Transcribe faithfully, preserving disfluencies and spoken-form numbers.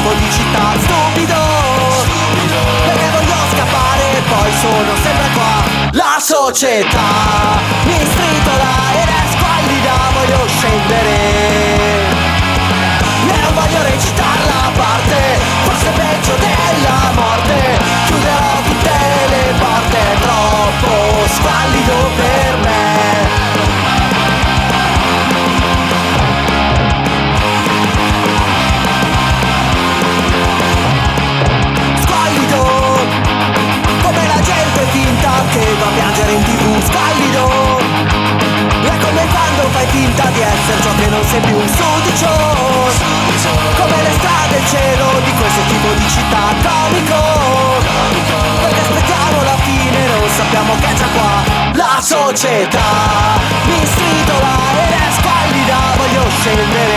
tipo di città stupido, perché voglio scappare e poi sono sempre qua. La società mi stritola ed è squallida, voglio scendere e non voglio recitare la parte, forse peggio della morte. Chiuderò tutte le porte, è troppo squallido per me. Squallido, come la gente finta che va a piangere in tv. Squallido, è come quando fai finta di essere ciò che non sei più. Sudicio, come le strade e il cielo di questo tipo di città. Comico, perché aspettiamo la fine, non sappiamo che è già qua. La società mi stritola ed è squallida, voglio scendere